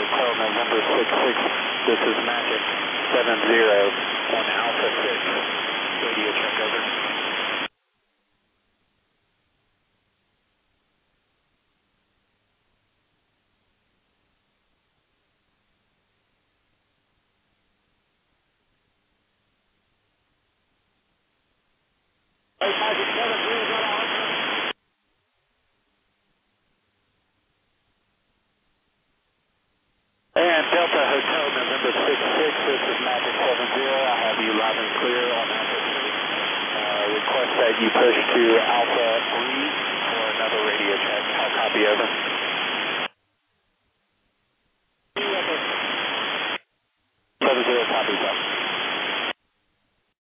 Hotel November 66. This is Magic 70 on Alpha 6. Radio check over. Magic 70 is on Alpha. And Delta Hotel November 66, this is Magic 70. I have you loud and clear on Alpha 6. Request that you push to Alpha 3 for another radio check. I'll copy over.